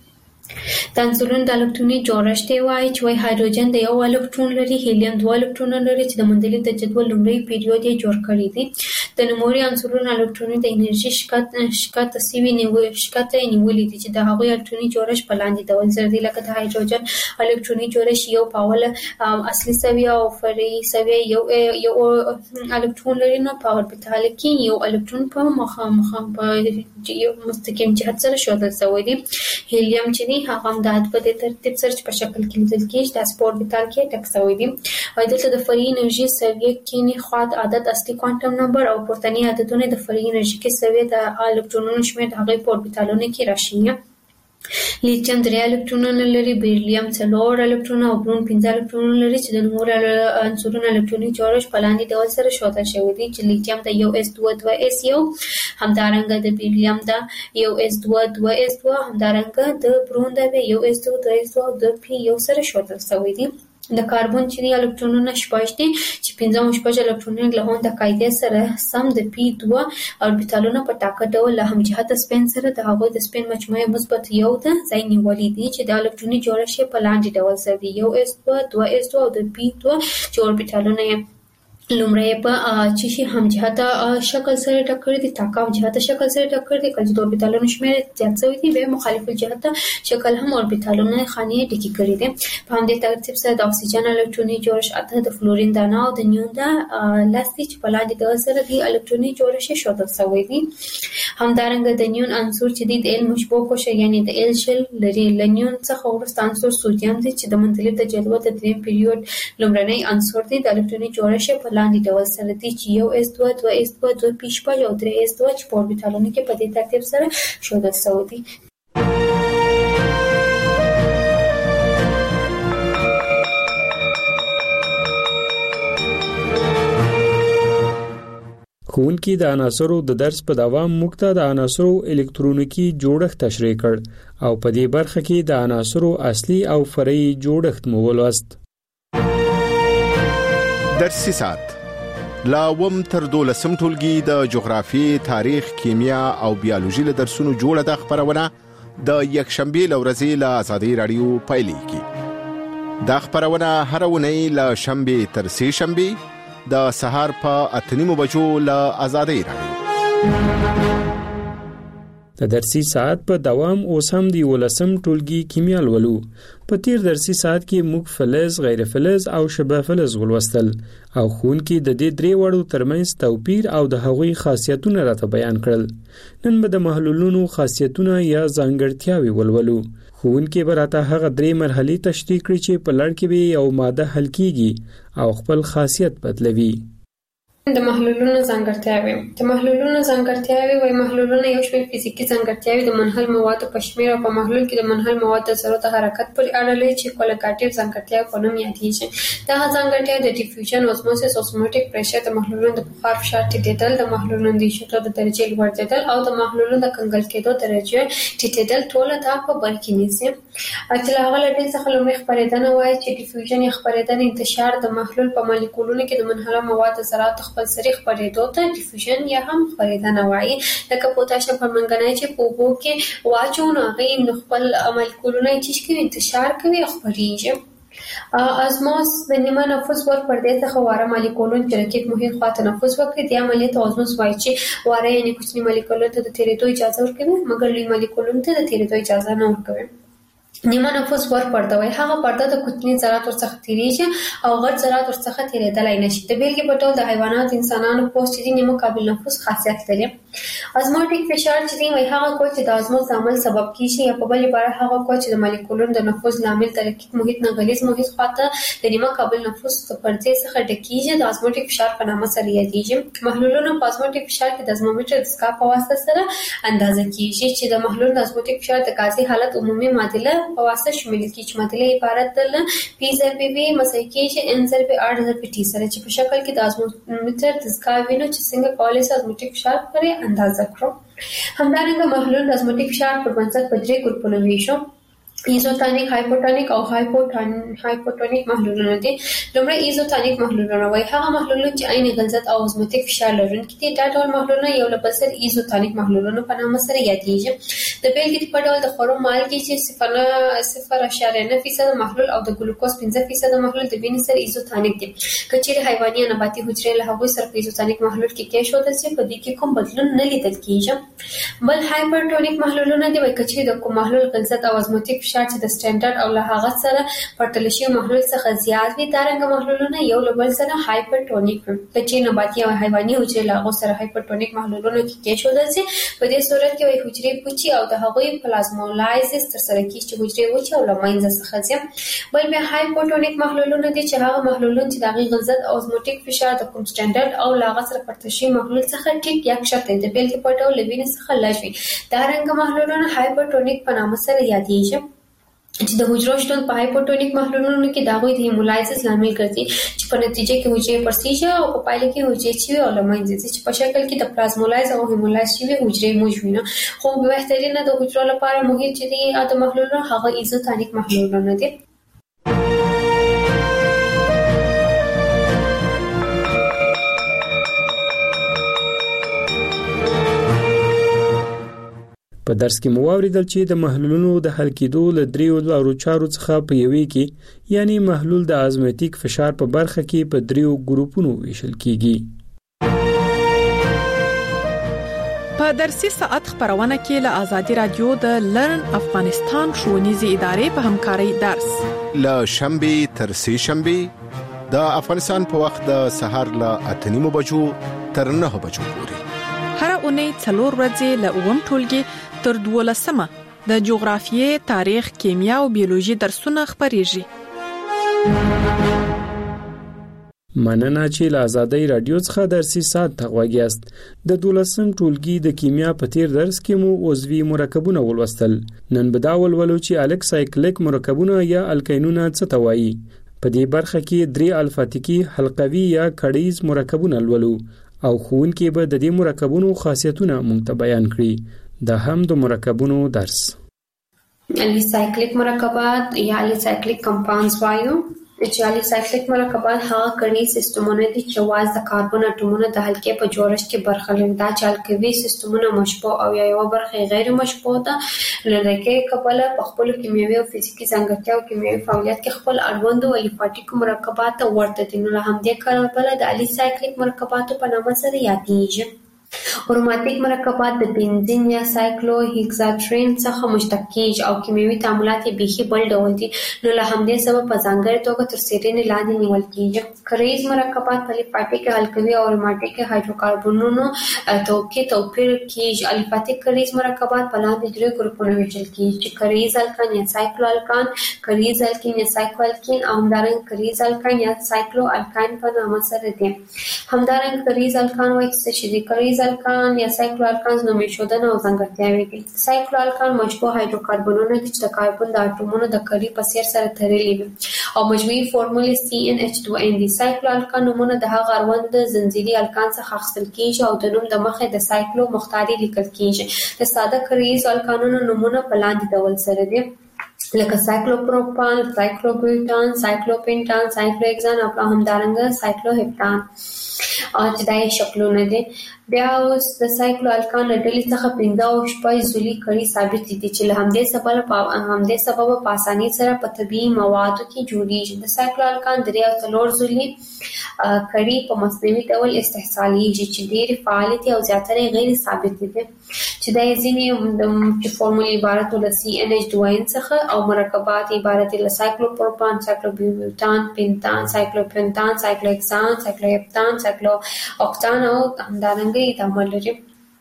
[SPEAKER 9] د عنصرونو د الکتروني جوړښت یې وایي چې وایي هایدروجن د یو الکترون لري، هیلیم دوه الکترونونه لري چې د مندلیک د جدول لومړی پیریود یې جوړ کړی دی. د نوموړي عنصرونو الکتروني د انرژي شکته شکته سوي نیول شکته نیولې دي چې د هغوی الکتروني جوړښت په لاندې ډول سره دی، لکه د هایدروجن الکتروني جوړښت یو په اوله اصلي سویه او فرعي سویه یو یو الکترون لري، نو په اوربیتال کې یو الکترون په مخامخ په یو مستقیم جهت سره ښودل شوی دی. هیلیم چې دی هغه هم د عدد په ترتیب سره په شکل کې لیدل کېږي، د په اوربیتال کې ټک شوی دی. او دلته د فرعي انرژي سویه کې نه خوا عدد اصلي کوانټم نمبر او پورتني عددونه د فرعي انرژي کې سویه د الکترونونو شمېر د هغوی په اوربیتالونو کې راشي. لیتیم درې الکترونونه لري، بیریلیم څلور الکترونونه او برون پنځه الکترونونه لري چې د نوموړي عنصرونو الکتروني جوړښت په لاندې ډول سره ښودل شوی دی چې لیتیم د یو اس دوه دوه اس یو، همدارنګه د بیریلیم د یو اس دوه دوه اس دوه، همدارنګه د برون د یو اس دوه دوه اس دوه او د پی یو سره ښودل شوی دی. د کاربن چې دی الکترونونه شپږ دي چې پنځه مو شپږ الکترونونه له هغوی د قاعدې سره سم د پی دوه اوربیتالونه په ټاکه ډول له همجهته سپین سره د هغوی د سپین مجموعې مثبت یو د ځای نیولي دي چې د الکتروني جوړښت یې په لاندې ډول سره دی، یو اس دوه دوه اس دوه او د پی دوه چې اوربیتالونه یې لومړی په چې شي همجهته شکل سره ټاکل دي، ټاکه همجهته شکل سره ټاکل دي، کله چې د اوربیتالونو شمېر زیات شوی دی بیا مخالف الجهته شکل هم اوربیتالونه خانې ډکې کړي دي. په همدې ترتیب سره د اکسیجن الکتروني جوړښت اته، د فلورین دانه او د نیون د لس دي چې په لاندې ډول سره د الکتروني جوړښت ښودل شوی دی. همدارنګه د نیون عنصر چې دی د ال مشبوع کوشه یعنی د ال شل لري. له نیون څخه وروسته عنصر سودیم دی چې د مندلیک د جدول د دریم پیریود لومړنی عنصر دی. د الکتروني جوړښت په لاندې ډول سره دی چې یو اس دوه دوه اس دوه دوه پی شپږ او درې اس دوه چې په اوربیتالونو کې په دې ترتیب سره ښودل شوی دی.
[SPEAKER 8] ښوونکي د عناصرو د درس په دوام موږ ته د عناصرو الکترونیکی جوړښت تشریح کړ او په دې برخه کې د عناصرو اصلي او فرعي جوړښت مو ولوست.
[SPEAKER 10] درسي ساعت لا وم تر دولسم ټولګي د جغرافي، تاریخ، کیمیا او بیولوژي له درسونو جوړه د خبرونه د یک شنبه لورځي له آزادۍ رادیو پایلیږي. دا خبرونه هر ونی له شنبه تر سه شنبه د سهار په اتنیمو بجو له آزادۍ رادیو.
[SPEAKER 8] د درسي ساعت په دوام اوس هم دی ولسم ټولګي کیمیا لولو. په تیر درسي ساعت کې موږ فلز، غیر فلز او شبه فلز ولوستل او ښوونکي د دې درې وړو ترمنځ توپیر او د هغوی خاصیتونه راته بیان کړل. نن به د محلولونو خاصیتونه یا ځانګړتیاوې ولولو. ښوونکي به راته هغه درې مرحلې تشریح کړي چې په لړ کې به یو ماده حل کیږي او خپل خاصیت بدلوي.
[SPEAKER 9] د محلولونو ځانګړتیاوې د محلولونو ځانګړتیاوې وایي محلولونه یو شمېر فزیکي ځانګړتیاوې د منحل موادو په شمېر او په محلول کې د منحل موادو د ذرو د حرکت پورې اړه لري چې کولیګاټیو ځانګړتیاوې په نوم یادېږي. دغه ځانګړتیاوې د ډیفیوژن، اوزموسیس، اوسموټیک پریشر، د محلولونو د بخار فشار ټیټېدل، د محلولونو د ایشوټو د درجې لوړېدل او د محلولونو د کنګل کېدو درجه ټیټېدل ټول دا په بر کې نیسي. چې له هغه له ډلې څخه لومړی خپرېدنه وایي چې ډیفیوژن یا خپرېدنه انتشار د محلول په مالیکولونو کې د منحله موادو ذرات خپل سري خپرېدو ته ډیفیوژن یا هم خپرېدنه وایي. لکه پوتاشیم پرمنګنایټ چې په اوبو کې واچوو نو هغې نو خپل مالیکولونه یې چیش کوي، انتشار کوي او خپرېږي. ازموس د نیمه نفوس ور پردې څخه واره مالیکولون چې رقیق محیط خوا تنفس وکړي دې عملیې ته ازموس وایي چې واره یعنې کوچني مالیکولونو ته د تېرېدو اجازه ورکوي مګر لوی مالیکولونو ته د تېرېدو اجازه نه ورکوي. نیمه نفوس ور پرده وایي هغه پرده د کوچني ذرات ورڅخه تېرېږي او غټ ذرات ورڅخه تېرېدلی نشي. د بېلګې په ډول د حیواناتو، انسانانو پوست چې دی نیمه قابل نفوس خاصیت لري. ازموټیک فشار چې دی وایي هغه قوه چې د ازموس د عمل سبب کېږي یا په بل عبارت هغه قوه چې د مالیکولونو د نفوذ لامل د رقیق محیط نه غلیظ محیط خواته د نیمه قابل نفوس د پردې څخه ډکېږي د ازموټیک فشار په نامه سره یادېږي. محلولونه په ازموټیک فشار کې د ازمومیټر د سکاپ په واسطه سره اندازه کېږي چې د محلول د ازموټیک فشار د غازي حالت عمومي معادله په واسطه شامل کېږي چې معادله عبارت ده پی ضرب وی مساوي کېږي ان ضرب ار ضرب ټي سره چې په شکل کې د ازمومیټر د سکاپ وینو چې څنګه کولای شي ازموټیک فشار پرې اندازه کړو. همدارنګه محلول د ازموټیک فشار پر بنسټ په درې ګروپونو ویشو. ایزوتونیک هایپوټونیک او هایپوټونیک محلولونه دي. لومړی ایزوتونیک محلولونه وایي هغه محلولونه چې عین غلظت او ازموتیک فشار لرونکي دي. دا ډول محلولونه یو له بل سره ایزوتونیک محلولونه په نامه سره یادېږي. د بیلګې په ډول د خوړو مالګې چې صفر اعشاریه نه فیصد محلول او د ګلوکوز پنځه فیصد محلول د وینې سره ایزوتونیک دي. که چیرې حیواني یا نباتي حجرې له هغوی سره په ایزوتونیک محلول کې کېښودل شي په دې کې کوم بدلون نه لیدل کېږي. بل هایپرټونیک محلولونه دي وایي که چیرې د کوم محلول غلظت او ازموتیک فشار چې د سټانډرډ او له هغه سره پرتله شوي محلول څخه زیات وي دا رنګه محلولونه یو له بل سره هایپرټونیک وي. که چیرې نباتي او حیواني حجرې له هغو سره هایپرټونیک محلولونو کې کېښودل شي په دې صورت کې وایي حجرې پوچي او د هغوی پلازمولایزس ترسره کېږي چې حجرې وچې او له منځه څخه ځي. بل بیا هایپوټونیک محلولونه دي چې هغه محلولونه چې د هغې غلظت او ازموتیک فشار د کوم سټانډرډ او له هغه سره پرتله شوي محلول څخه ټیټ یا کښته د بیلګې په ډول له وینې څخه لږ وي. دا رنګه محلولونه هایپرټونیک په نامه سره یادېږي چې د حجرو شتون په هایپوټونیک محلولونو کې د هغوی د هیمولایسس لامل ګرځي چې په نتیجه کې حجرې پړسېږي او په پایله کې حجرې چوي او له منځه ځي چې په شکل کې د پلازمولایز او هیمولایز شوي حجرې موږ وینو. خو بهترینه د حجرو لپاره مهم چې دي د محلولونو هغه ایزوتونیک محلولونه دي.
[SPEAKER 8] په درس کې مو واوریدل چې د محلولونو د حل کېدو له دریو لارو چارو څخه په یوې کې یعنی محلول د ازموتیک فشار په برخه کې په دریو ګروپونو ویشل کیږي.
[SPEAKER 7] په درسي ساعت خبرونه کې له آزادي رادیو د لرن افغانستان ښوونیزې ادارې په همکارۍ درس
[SPEAKER 10] له شنبه تر سه شنبه د افغانستان په وخت د سهار له اته نیمو بجو تر نه بجو پورې
[SPEAKER 7] هر اونۍ څلور ورځې له اووم ټولګي تر دولسمه د جغرافیې، تاریخ، کیمیا او بیولوژي درسونه خبريږي.
[SPEAKER 8] مننه چې له آزادۍ رادیو څخه درسي ساعت ته غوږیاست. د دولسم ټولګي د کیمیا په تیر درس کې مو عضوي مرکبونه ولوستل. نن به دا ولولو چې الکسایکلیک مرکبونه یا الکینونه څه ته وایي. په دې برخه کې درې الفاتیکي حلقوي یا کړیز مرکبونه لولو او ښوونکي به د دې مرکبونو خاصیتونه مونږ ته بیان کړي. دا هم د مرکبونو درس.
[SPEAKER 9] الیسایکلیک مرکبات یا الیسایکلیک کمپاونډز وایو چې الیسایکلیک مرکبات هغه کړي سیستمونه دي چې واز د کاربن اټومونو د حلقې په جوړښت کې برخه لري. دا چې الکوي سیستمونه مشبوع او یا یو برخه غیر مشبوع ده لکه کبله په خپل کیمیاوي او فزیکي ځانګړتیا او کیمیاوي فعالیت کې خپل اړوند او الیفاتیک مرکبات ورته دي. نو له همدې کبله د الیسایکلیک مرکباتو په نامه سره یادېږي. اروماتیک مرکبات د بنزین یا سایکلو هیکساترین څخه مشتق کیږي او کیمیاوي تعاملات یې بیخي بل ډول دي. نو له همدې سبب په ځانګړې توګه تر څېړنې لاندې نیول کیږي. کریز مرکبات په الیفاتیک الکوي او اروماتیک هایدروکاربنونو توکي توپیر کیږي. الیفاتیک کریز مرکبات په لاندې درې ګروپونو ویشل کیږي چې کریز الکان یا سایکلو الکان، کریز الکین یا سایکلو الکین او همدارنګه کریز الکان یا سایکلو الکان په نامه سره دي. همدارنګه کریز الکان وایي چې د کریز الکان یا سایکلو الکانز نومې شودنه او ځانګړتیاوې دي. سایکلو الکان مشبوع هایدروکاربنونه دي چې د کاربن د اټومونو د کړي په څیر سره تړلي وي او مجموعي فورمولې سی ان ایچ ټو ان دي. سایکلو الکان نومونه د هغه اړوند زنجیري الکان څخه اخیستل کیږي او د نوم د مخې د سایکلو مختاري لیکل کیږي. د ساده کریز الکانونو نومونه په لاندې ډول سره دي لکه سایکلوپروپان، سایکلوبیوټان، سایکلوپینټان، سایکلوهکسان او همدارنګه سایکلوهپټان او چې دا یې شکلونه دي. بیا اوس د سایکلو الکان له ډلې څخه پنځه او شپږ زولي کړي ثابت دي چې له همدې سببه په همدې سببه په اسانۍ سره په طبیعي موادو کې جوړیږي. د سایکلو الکان درې او څلور زولي کړي په مصنوعي ډول استحصالیږي چې ډېرې فعالې دي او زیاتره یې غیر ثابت دي چې دا یې ځینې د فورمولې عبارت له سی ان ایچ ټو ان څخه او مرکبات عبارت له سایکلوپروپان، سایکلوبیوټان، پینتان، سایکلوپینتان، سایکلوهکسان، سایکلوهپتان، سایکلوهوکټان او همدارنګه تعامل لري.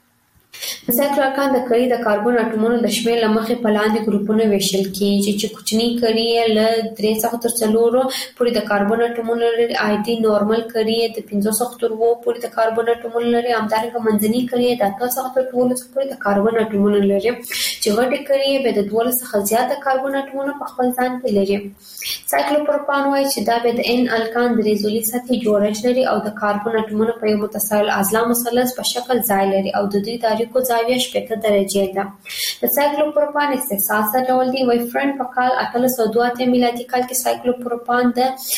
[SPEAKER 9] د سایکلو الکان د کړي د کاربن اټومونو د شمېر له مخې په لاندې ګروپونو ویشل کیږي چې کوچني کړي یې له درې څخه تر څلورو پورې د کاربن اټومونو لري. عادي نورمل کړي یې د پنځو څخه تر اووه پورې د کاربن اټومونو لري. همدارنګه منځني کړي یې د اته څخه تر دولسو پورې د کاربن اټومونو لري چې غټې کړي یې به د دولس څخه زیات د کاربن اټومونو په خپل ځان کې لري. سایکلوپروپان وایي چې دا به د ان الکان درې زولي سطحي جوړښت لري او د کاربن اټومونو په یو متصل اضلاع مثلث په شکل ځای لري او د دوی د اړیکو زاویه شپږ درجې ده. د سایکلوپروپان استحصال څه ډول دی؟ وای فرند په کال اته سوه دوه اتیا میلادي کال کې سایکلوپروپان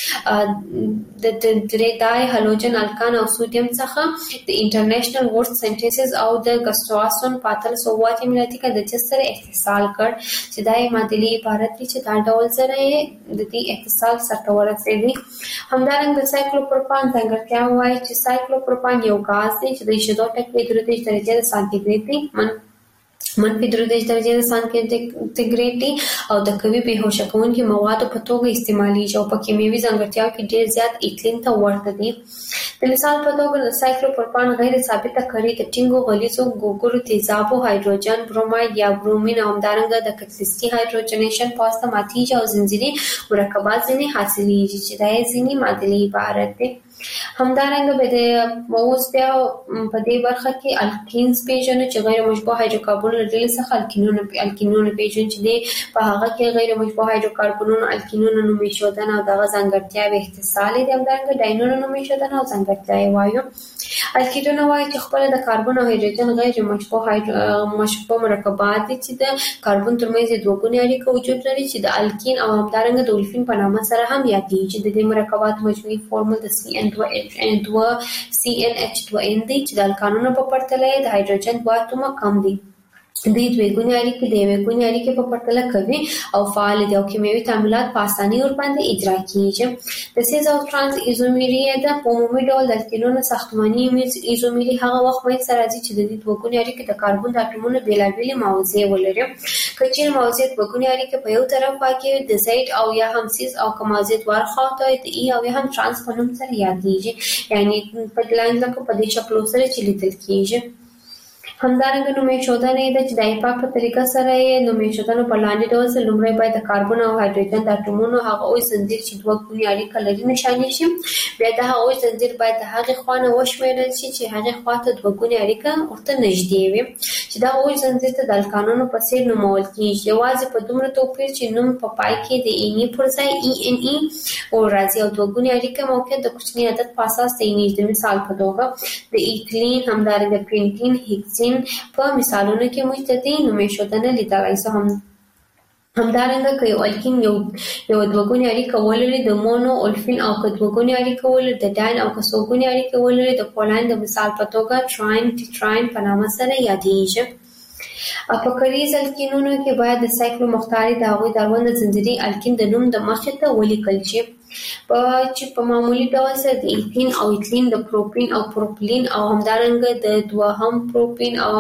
[SPEAKER 9] د د درېدای هالوجن الکان او سودیم څخه د انټرنیشنل ورډ سنټیسز او د ګسټواسون په اته سوه اووه اتیا میلادي کې د جس سره اتصال کړ چې دا یې معادلې عبارت دي چې دا ډول سره د دې اتصال سره ورسېږي. همدارنګه د سایکلوپروپان ځانګړتیا وایي چې سایکلوپروپان یو غاز دی چې د شیدو ټکي درې دېرش درجې د سانتیګریډ دی من منفي درې دېرش درجې د سانتیګریډ دی او د قوي بېهوشه کوونکي موادو په توګه استعمالیږي او په کیمیاوي ځانګړتیاو کې ډېر زیات ایتلین ته ورته دي. د مثال په توګه د سایکلوپروپان غیر ثابته کړي د ټینګو غلیظو ګوګړو تیزابو هایدروجن بروماید یا برومین او همدارنګه د کتلیستي هایدروجنیشن په واسطه ماتیږي او ځنځیري مرکبات ځینې حاصلیږي چې دا یې ځینې معادلې عبارت دي. همدارنګه به د اوس بیا په دې برخه کې الکینز پیژنو چې غیر مشبوع هایدروکاربن ډلې څخه الکینونه الکینونه پیژنو چې د په هغه کې غیر مشبوع هایدروکاربنونو الکینونو نوم ایښودنه او دغه ځانګړتیاوې اتصال دي. همدارنګه ډاینونو نوم ایښودنه او ځانګړتیاوې وایو. الکینونه وایي چې خپل د کاربن او هایدروجن غیر مشبوع مشبوع مرکبات دي چې د کاربن ترمنځ دوه ګونې اړیکه وجود لري چې د الکین او همدارنګه د اولفین په نامه سره هم یادېږي. د دې مرکبات مجموعي فورمول د سی ان دوه سی ان ایچ دوه ان دی چې د الکانونو په پرتله د هایدروجن دوه اتومه کم دي. دوی دوه ګونې اړیکې د یوې ګونې اړیکې په پرتله کوي او فعال دي او کیمیاوي تعاملات په اسانۍ ورباندې اجرا کیږي. د سیز او ترانس ایزومری د په عمومي ډول د الکینونو ساختماني ایزومری هغه وخت منځته راځي چې د دې دوه ګونې اړیکې د کاربن د اټومونو بېلابېلې موضوع ولري. که چیرې موضوع دوه ګونې اړیکې په یو طرف واقع وي د زید او یا هم سیز او که موضوع دواړه خواته وي د ای او یا هم ترانس په نوم سره یادېږي، یعنې په لاندې لکه په دې شکلو سره چې لیدل کیږي. همدارنګه نوم ایښودنه یې ده چې د ایپاک په طریقه سره یې نوم ایښودنه په لاندې ډول سره لومړی باید د کاربن او هایدروجن د اټومونو هغه اوج ځنځیر چې دوه ګونې اړیکه لري نښاني شي. بیا دغه اوج ځنځیر باید د هغې خوا نه وشمېرل شي چې هغې خوا ته دوه ګونې اړیکه ورته نږدې وي چې دغه اوج ځنځیر ته د الکانونو په څېر نومول کېږي. یوازې په دومره توپیر چې نوم په پای کې د ایني پر ځای ای ان ای راځي او دوه ګونې اړیکه موقعیت د کوچني عدد په اساس تعینېږي. د مثال په توګه د ایتلین همدارنګه پینټین هیکسین په مثالونو کې موږ د دې نوم ایښودنه لیدلای شو. هم همدارنګه که یو الکین یو یو دوه ګونې اړیکه ولري د مونو اولفین او که دوه ګونې اړیکه ولري د ډاین او که څو ګونې اړیکه ولري د پولین د مثال په توګه تراین ټیټراین په نامه سره یادېږي. په کریز الکینونو کې باید د سایکلو مختاري د هغوی د اړوند ځنځیري الکین د نوم د مخې ته ولیکل شي په چې په معمولي ډول سره د ایتین او ایتلین د پروپین او پروپلین او همدارنګه د دوهم پروپین او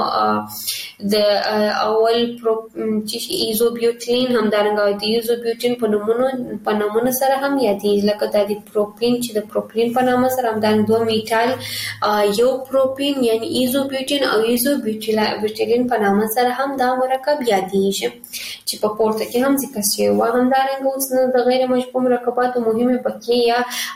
[SPEAKER 9] د اول چې ایزوبیوټلین همدارنګه د ایزوبیوټین په نومونو په نومونو سره هم یادېږي لکه د پروپین چې د پروپلین په نامه سره همدارنګه دوه میټال یو پروپین یعنی ایزوبیوټین او ایزوبیوټیلین په نامه سره هم دا مرکب یادېږي چې په پورته کې هم ذکر شوی و. همدارنګه اوس نو د غیر مشبوع مرکباتو مهمې بقیې یا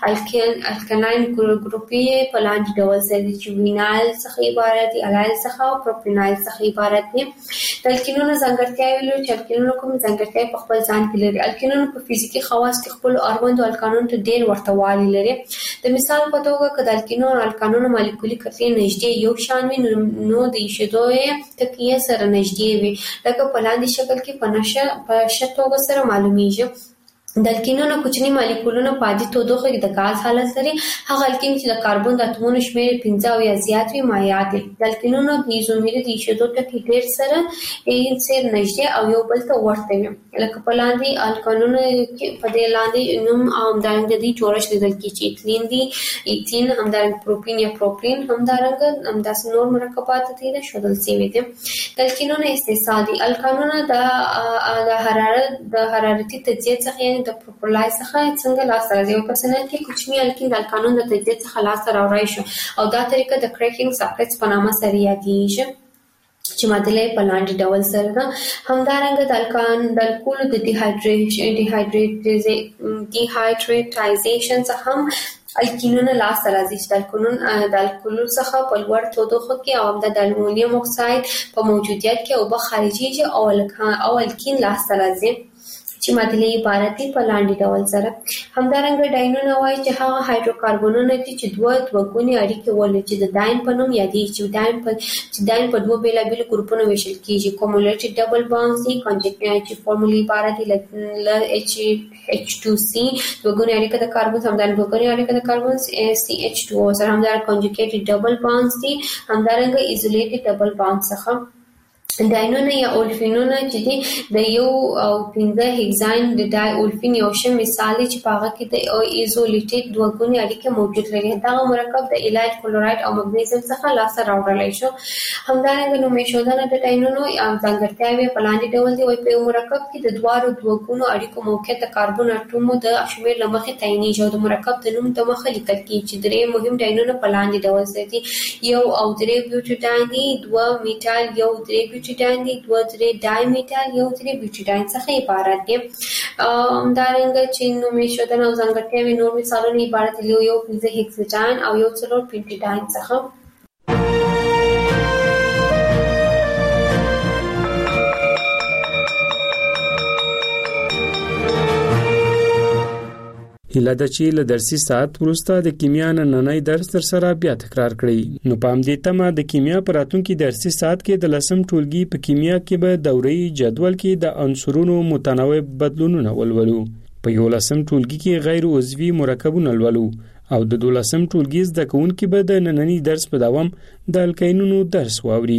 [SPEAKER 9] الکلاین ګروپي په لاندې ډول سره دي چې وینایل څخه عبارت دي، الایل څخه او پروپینایل څخه عبارت دي. د الکینونو ځانګړتیاوې لري چې الکینونو کوم ځانګړتیاوې په خپل ځان کې لري. الکینونو په فزیکي خواص کې خپل اړوندو الکانونو ته ډېر ورته والی لري. د مثال په توګه که د الکینونو الکانونو مالیکولي کتلې نږدې یو شان وي نو د ایښودو یې تکیه سره نږدې وي لکه په لاندې شکل کې په نشه په ښه توګه سره معلومیږي. د الکینونو کوچني مالیکولونه په عادي تودوخه کې د غاز حالت لري. هغه الکین چې د کاربن د اتومونو شمېر پنځه او یا زیات وي مایع دي. د الکینونو د ایزومري د ایښودو ټکي ډېر سره یې سیر نږدې او یو بل ته ورته وي لکه په لاندې الکانونو کې په دې لاندې نوم او همدارنګه د دې جوړښت لیدل کېږي چې ایتلین دي، ایتین همدارنګه پروپین یا پروپلین همدارنګه همداسې نور مرکبات دي د ښودل شوي دي. د الکینونو استحصال دي. الکانونه د حرارت د حرارتي تجزیې څخه یعنې د پروپلای څخه څنګه لاسته راځي. یو پرسنل کې کوچني الکین د الکانون د تجزیې څخه لاسته راوړی شو او دا طریقه د کریکینګ ساکټس په نامه سره یادېږي چې معادله په لاندې ډول سره ده. همدارنګه د الکان د الکولو د ډیهایډریټایزیشن څخه هم الکینونه لاسته راځي چې د الکولون د الکولو څخه په لوړ تودوخه کې او د المونیم اکساید په موجودیت کې اوبه خارجېږي او الکین لاسته راځي. چې معادلې عبارت دي په لاندې ډول سره. همدارنګه ډاینونه وایي چې هغه هایدروکاربنونه دي چې دوه دوه اړیکې ولري چې د داین په نوم یادېږي چې داین په چې داین په دوه بیلابیلو ګروپونو ویشل کیږي. کومولټیو ډبل بانډز دي کنجکټیو چې فارمولي عبارت دي ل اچ اچ ټو سی دوه اړیکه د کاربن همدارنګه دوه اړیکه د کاربن سی اچ ټو او سره همدارنګه کنجکټیو ډبل بانډز دي همدارنګه ایزولیټډ ډبل بانډ څخه. ډاینونه یا اولفینونه چې دي د یو او پنځه هیگزاین د ډای اولفین یو شه مثال چې په هغه کې د ایزولیټډ دوه ګونې اړیکې موجود لري. دا مرکب د الایډ کلورایډ او مګنیزیم څخه لاسته راوړل شو. همدارنګه نو میشودنه د ډاینونو یا ځانګړتیاوې په لاندې ډول دي وایي په مرکب کې د دوارو دوه ګونو اړیکو موقعیت د کاربن اټومو د شمېر له مخې تعینېږي او د مرکب د نوم د مخه لیکل کیږي چې درې مهم ډاینونه په لاندې ډول دي. یو او درې بیوټیډاین دي، دوه میټال یو درې بیوټیډاین دي، دوه درې ډای میټال یو درې بیوټیډاین څخه عبارت دي. همدارنګه چې نومې شودنه او ځانګړتیاوې نور مثالونه عبارت دي یو پنځه هیکساډاین او یو څلور پنټیډاین څخه.
[SPEAKER 8] هیله ده چې له درسي ساعت وروسته د کیمیا نننۍ درس تر سره بیا تکرار کړئ. نو په همدې تمه د کیمیا په راتلونکي درسي ساعت کې د لسم ټولګي په کیمیا کې به دوري جدول کې د عنصرونو متنوع بدلونونه ولولو. په یولسم ټولګي کې غیر عضوي مرکبونه ولولو او د دولسم ټولګي زده کوونکي به د نننۍ درس په دوام د الکینونو درس واوري.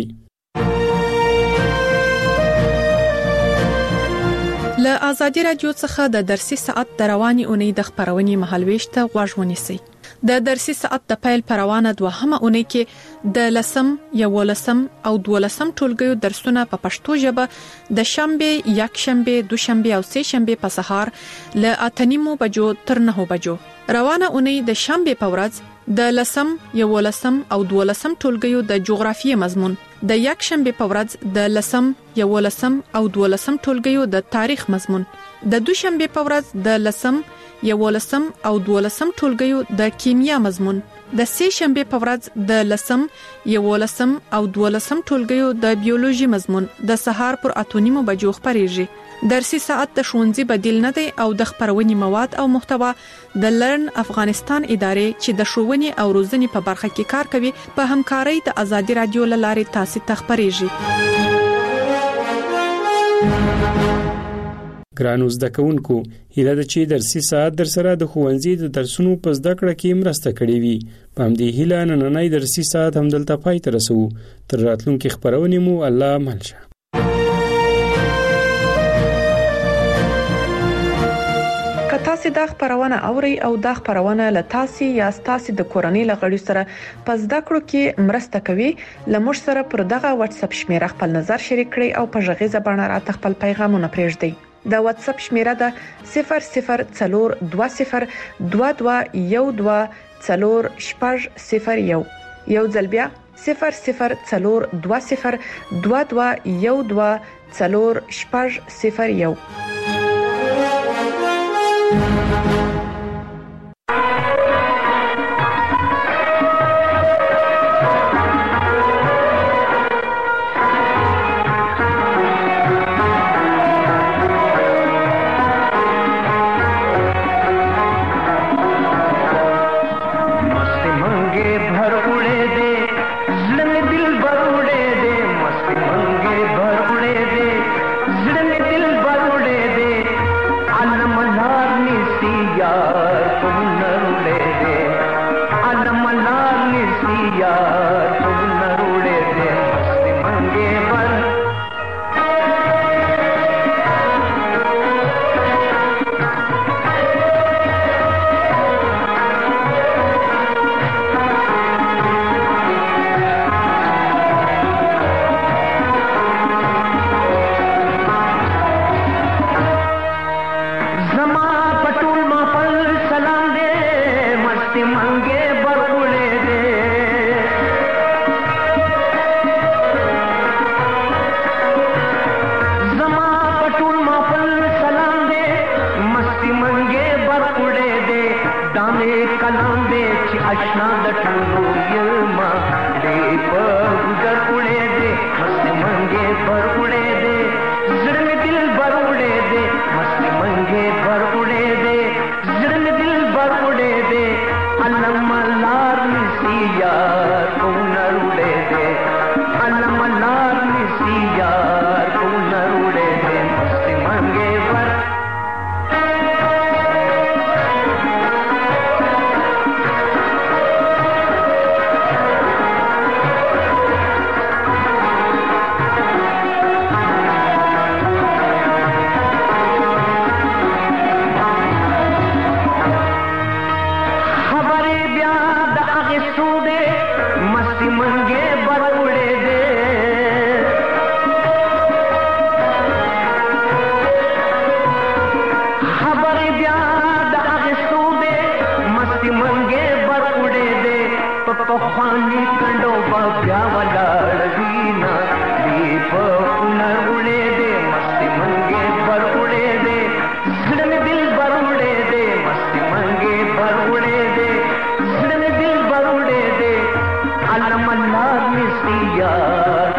[SPEAKER 7] له آزادي رادیو څخه د درسي ساعت د رواني اونۍ د خبرونې مهالويش ته غوږ ونیسئ. د درسي ساعت د پیل پروانه دوهمه اونۍ کې د لسم، یولسم او دولسم ټولګیو درسونه په پښتو ژبه د شنبه، یک شنبه، دوشنبه او سه شنبه په سهار له اتنیمو بجو تر نهو بجو. روانه اونۍ د شنبه په ورځ د لسم، یولسم او دولسم ټولګیو د جغرافیې مضمون، د یک شنبه په ورځ د لسم، یولسم او دولسم ټولګیو د تاریخ مضمون، د دوشنبه په ورځ د لسم، یولسم او دولسم ټولګیو د کیمیا مضمون، د سه شنبه په ورځ د لسم، یولسم او دولسم ټولګیو د بیولوژي مضمون د سهار پر اتونیمو بجو خبرېږي. درسي ساعت د ښوونځي بدیل نه دی او د خبرونې مواد او محتوا د لرن افغانستان ادارې چې د ښوونې او روزنې په برخه کې کار کوي په همکارۍ د آزادي رادیو لارې تاسو ته خبرېږي.
[SPEAKER 8] ګرانو زده کوونکو، هیله ده چې درسي ساعت در سره د ښوونځي د درسونو په زده کړه کې مرسته کړې وي. په همدې هیله نننۍ درسي ساعت همدلته پای ته رسوو. تر راتلونکي خبرونې مو الله مل شه.
[SPEAKER 7] که تاسو د خبرونه اوري او د خبرونه له تاسو یا تاسو د کورنۍ لغړی سره په زده کړو کې مرسته کوي، لمر سره پر دغه واتس اپ شمیره خپل نظر شریک کړئ او په ژغیزه باندې را خپل پیغامونه پرېږدئ. د واتس اپ شمیره ده صفر صفر څلور دوه صفر دوه دوه یو دوه څلور شپږ صفر یو. یو ځل بیا صفر صفر څلور دوه صفر دوه دوه یو دوه څلور شپږ صفر یو.
[SPEAKER 11] सी بیا ولاړ وینا دی په نر وړې دې مستی منګې پر وړې دې زړه مې دل پر وړې دې مستی منګې پر وړې دې زړه مې دل پر وړې دې علم الله مستیا